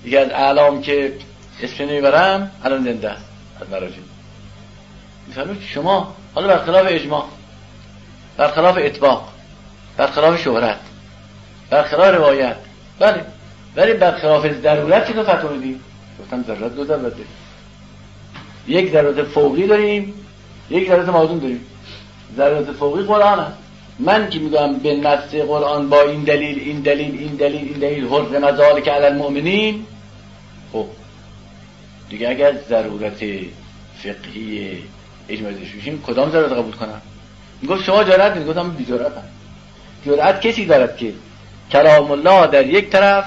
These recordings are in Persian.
یکی از اعلام که اسم نمیبرم الان زنده است از مراجع. میفرمایید شما حالا برخلاف اجماع، برخلاف اطباق، برخلاف شهرت، برخلاف روایت، بله، ولی برخلاف ضرورت چطور فتوا میدید؟ گفتم ضرورت دو ضرورت داریم، یک ضرورت فوقی داریم، یک ضرورت موزون داریم. ضرورت فوقی قرآن است. من که میگم به نص قرآن با این دلیل این دلیل این دلیل این دلیل حرم ذالک علی المؤمنین، خب دیگه اگر ضرورت فقهی اجماعی بشیم کدام ضرورت قبول کنم؟ میگفت شما جرأت میگید، گفتم بی جرأتم. جرأت کسی دارد که کلام الله در یک طرف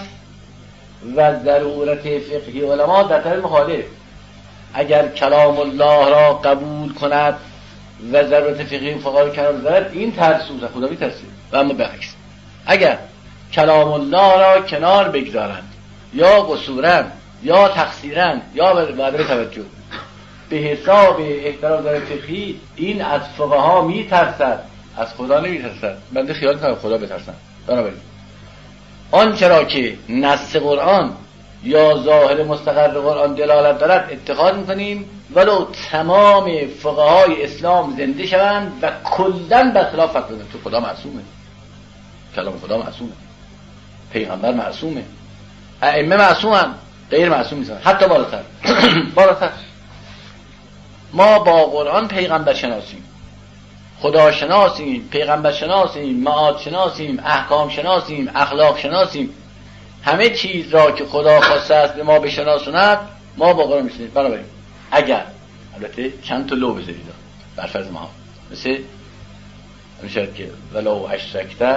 و ضرورت فقهی علما در طرف مخالف. اگر کلام الله را قبول کند و ضرورت فقهی فقها کنار بذارد این ترسوز خدا میترسید. و اما برعکس اگر کلام الله را کنار بگذارند یا قصورن یا تقصیرن یا بعد توجه به حساب احترام ضرورت فقهی، این از فقها میترسد، از خدا نمیترسد. بنده خیال کنم خدا بترسن. بنابراین آنچه را که نص قرآن یا ظاهر مستقر قرآن دلالت دارد اتخاذ میکنیم ولو تمام فقهای اسلام زنده شوند و کلن برخلاف فتوا بدن. تو خدا معصومه، کلام خدا معصومه، پیغمبر معصومه، ائمه معصومن، غیر معصوم نیستن. حتی بالاتر بالاتر ما با قرآن پیغمبر شناسیم، خدا شناسیم، پیغمبر شناسیم، معاد شناسیم، احکام شناسیم، اخلاق شناسیم. همه چیز را که خدا خواسته است به ما بشناسوند ما با قرآن میشناسیم. بنابراین اگر البته چند تا لو بذارید بر فرض ما، مثل میشه که ولو اشرکت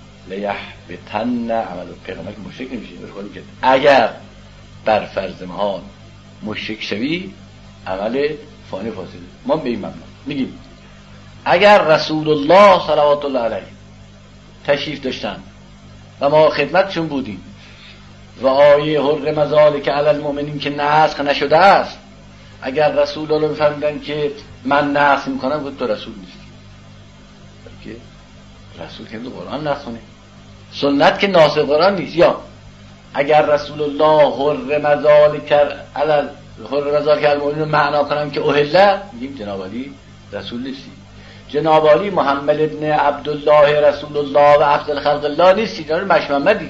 لیحبطن عمل پیغمبر که مشرک نمیشه. اگر بر فرض ما مشرک شوی عمل فانی فاسده. ما به این مبنا میگیم اگر رسول الله صلوات الله علیه تشریف داشتن و ما خدمتشون بودیم و آیه حرم ذالک علی المؤمنین که نسخ نشده است، اگر رسول الله بفرمودن که من نسخ میکنم، گفت تو رسول نیستی. بلکه رسول که قرآن نسخ کنه، سنت که ناسخ قرآن نیست. یا اگر رسول الله حرم ذالک علی المؤمنین معنا کنم که اوهله، میگیم جناب علی رسول نیستی، جناب علی محمد ابن عبدالله رسول الله و افضل خلق الله نیستی، جناب محمدی.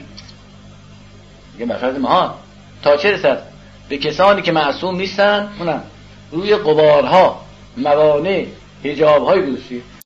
میگه مفرد مهان تا چه رسد به کسانی که معصوم نیستن، اونم روی غبارها موانع حجاب‌های گذاشتی.